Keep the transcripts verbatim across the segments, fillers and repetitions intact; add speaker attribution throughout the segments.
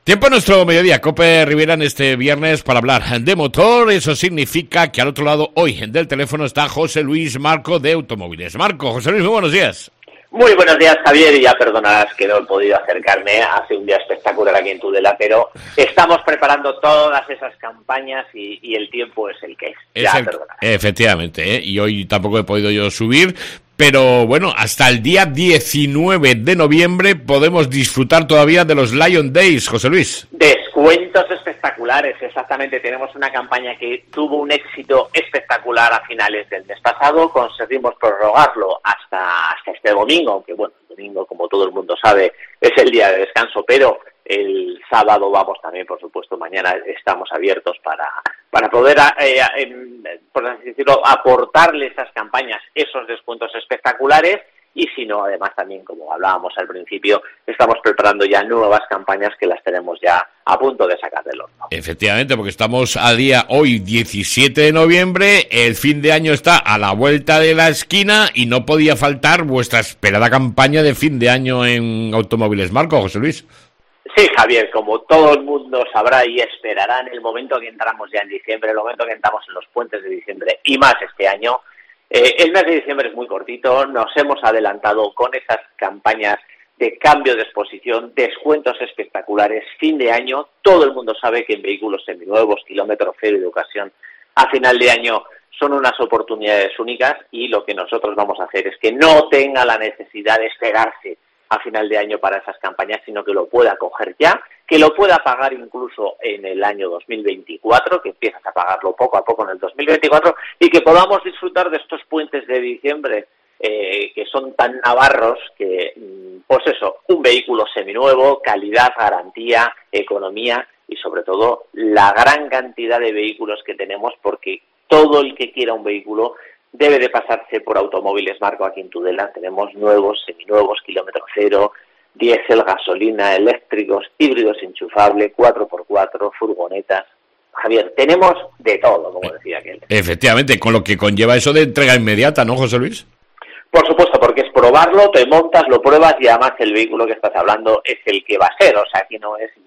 Speaker 1: Tiempo en nuestro mediodía, COPE Riviera en este viernes para hablar de motor. Eso significa que al otro lado hoy del teléfono está José Luis Marco de Automóviles. Marco, José Luis, muy buenos días.
Speaker 2: Muy buenos días, Javier, y ya perdonarás que no he podido acercarme, hace un día espectacular aquí en Tudela, pero estamos preparando todas esas campañas y, y el tiempo es el que es, ya
Speaker 1: es el,
Speaker 2: perdonarás.
Speaker 1: Efectivamente, ¿eh? Y hoy tampoco he podido yo subir, pero bueno, hasta el día diecinueve de noviembre podemos disfrutar todavía de los Lion Days, José Luis.
Speaker 2: Descuentos espectaculares, exactamente. Tenemos una campaña que tuvo un éxito espectacular a finales del mes pasado. Conseguimos prorrogarlo hasta, hasta este domingo, aunque bueno, el domingo, como todo el mundo sabe, es el día de descanso, pero el sábado vamos también, por supuesto, mañana estamos abiertos para, para poder, eh, eh, por así decirlo, aportarle esas campañas, esos descuentos espectaculares. Y si no, además también, como hablábamos al principio, estamos preparando ya nuevas campañas que las tenemos ya a punto de sacar del horno.
Speaker 1: Efectivamente, porque estamos a día hoy diecisiete de noviembre, el fin de año está a la vuelta de la esquina y no podía faltar vuestra esperada campaña de fin de año en Automóviles Marco, José Luis.
Speaker 2: Sí, Javier, como todo el mundo sabrá y esperará en el momento que entramos ya en diciembre, el momento que entramos en los puentes de diciembre y más este año, Eh, el mes de diciembre es muy cortito, nos hemos adelantado con esas campañas de cambio de exposición, descuentos espectaculares, fin de año. Todo el mundo sabe que en vehículos seminuevos, kilómetro cero y de ocasión, a final de año son unas oportunidades únicas y lo que nosotros vamos a hacer es que no tenga la necesidad de esperarse a final de año para esas campañas, sino que lo pueda coger ya, que lo pueda pagar incluso en el año dos mil veinticuatro, que empiezas a pagarlo poco a poco en el dos mil veinticuatro, y que podamos disfrutar de estos puentes de diciembre eh, que son tan navarros que, pues eso, un vehículo seminuevo, calidad, garantía, economía y sobre todo la gran cantidad de vehículos que tenemos, porque todo el que quiera un vehículo debe de pasarse por Automóviles Marco aquí en Tudela. Tenemos nuevos, seminuevos, kilómetro cero, diésel, gasolina, eléctricos, híbridos enchufables, cuatro por cuatro, furgonetas. Javier, tenemos de todo, como decía aquel.
Speaker 1: Efectivamente, con lo que conlleva eso de entrega inmediata, ¿no, José Luis?
Speaker 2: Por supuesto, porque es probarlo, te montas, lo pruebas y además el vehículo que estás hablando es el que va a ser. O sea, aquí no es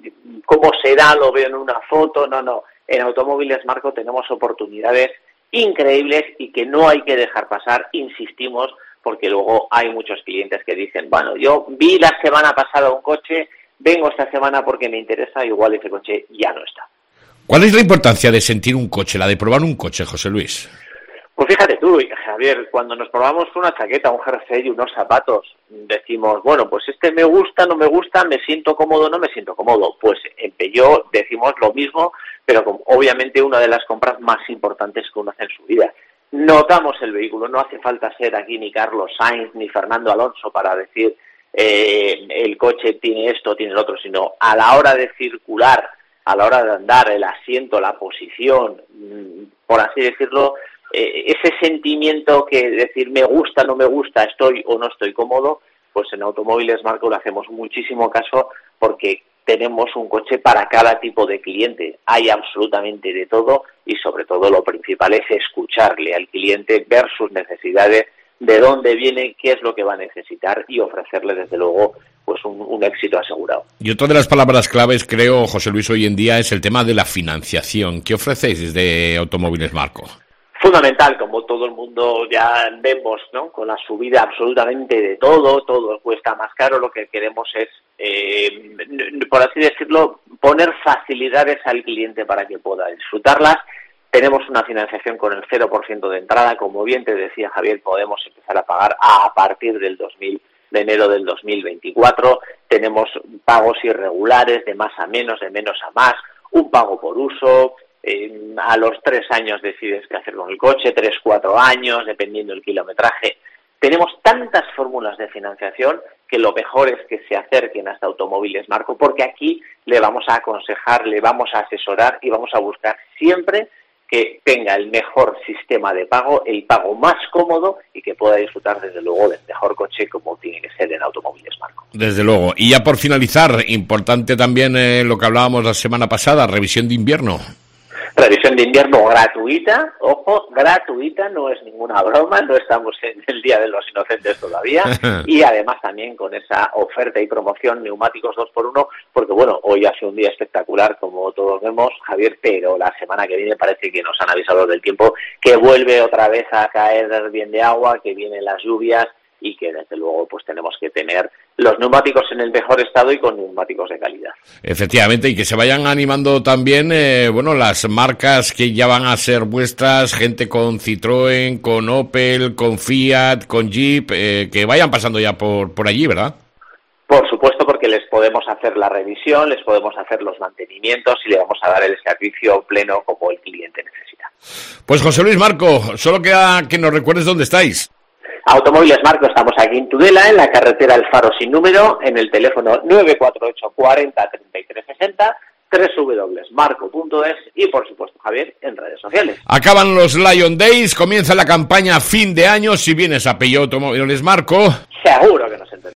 Speaker 2: cómo será, lo veo en una foto, no, no. En Automóviles Marco tenemos oportunidades increíbles y que no hay que dejar pasar, insistimos, porque luego hay muchos clientes que dicen, bueno, yo vi la semana pasada un coche, vengo esta semana porque me interesa, igual ese coche ya no está.
Speaker 1: ¿Cuál es la importancia de sentir un coche, la de probar un coche, José Luis?
Speaker 2: Pues fíjate tú, Javier, cuando nos probamos una chaqueta, un jersey y unos zapatos, decimos, bueno, pues este me gusta, no me gusta, me siento cómodo, no me siento cómodo. Pues en Peugeot decimos lo mismo, pero como, obviamente una de las compras más importantes que uno hace en su vida. Notamos el vehículo, no hace falta ser aquí ni Carlos Sainz ni Fernando Alonso para decir eh, el coche tiene esto, tiene el otro, sino a la hora de circular, a la hora de andar, el asiento, la posición, por así decirlo, eh, ese sentimiento que decir me gusta, no me gusta, estoy o no estoy cómodo, pues en Automóviles Marco le hacemos muchísimo caso porque tenemos un coche para cada tipo de cliente. Hay absolutamente de todo y sobre todo lo principal es escucharle al cliente, ver sus necesidades, de dónde viene, qué es lo que va a necesitar y ofrecerle desde luego pues un, un éxito asegurado.
Speaker 1: Y otra de las palabras claves, creo, José Luis, hoy en día es el tema de la financiación. ¿Qué ofrecéis desde Automóviles Marco?
Speaker 2: Fundamental, como todo el mundo ya vemos, ¿no? Con la subida absolutamente de todo, todo cuesta más caro, lo que queremos es, eh, por así decirlo, poner facilidades al cliente para que pueda disfrutarlas. Tenemos una financiación con el cero por ciento de entrada, como bien te decía Javier, podemos empezar a pagar a partir del dos mil de enero del dos mil veinticuatro. Tenemos pagos irregulares de más a menos, de menos a más, un pago por uso. Eh, a los tres años decides qué hacer con el coche, tres, cuatro años, dependiendo del kilometraje. Tenemos tantas fórmulas de financiación que lo mejor es que se acerquen hasta Automóviles Marco, porque aquí le vamos a aconsejar, le vamos a asesorar y vamos a buscar siempre que tenga el mejor sistema de pago, el pago más cómodo y que pueda disfrutar desde luego del mejor coche como tiene que ser en Automóviles Marco.
Speaker 1: Desde luego. Y ya por finalizar, importante también eh, lo que hablábamos la semana pasada, revisión de invierno.
Speaker 2: Revisión de invierno gratuita, ojo, gratuita, no es ninguna broma, no estamos en el Día de los Inocentes todavía, y además también con esa oferta y promoción neumáticos dos por uno, porque bueno, hoy hace un día espectacular, como todos vemos, Javier, pero la semana que viene parece que nos han avisado del tiempo, que vuelve otra vez a caer bien de agua, que vienen las lluvias, y que desde luego pues tenemos que tener los neumáticos en el mejor estado y con neumáticos de calidad.
Speaker 1: Efectivamente, y que se vayan animando también, eh, bueno, las marcas que ya van a ser vuestras, gente con Citroën, con Opel, con Fiat, con Jeep, eh, que vayan pasando ya por, por allí, ¿verdad?
Speaker 2: Por supuesto, porque les podemos hacer la revisión, les podemos hacer los mantenimientos y le vamos a dar el servicio pleno como el cliente necesita.
Speaker 1: Pues José Luis Marco, solo queda que nos recuerdes dónde estáis.
Speaker 2: Automóviles Marco, estamos aquí en Tudela, en la carretera El Faro sin número, en el teléfono nueve cuatro ocho cuarenta treinta y tres sesenta, doble u doble u doble u punto marco punto es y, por supuesto, Javier, en redes sociales.
Speaker 1: Acaban los Lion Days, comienza la campaña fin de año. Si vienes a Peugeot Automóviles Marco,
Speaker 2: seguro que nos entendemos.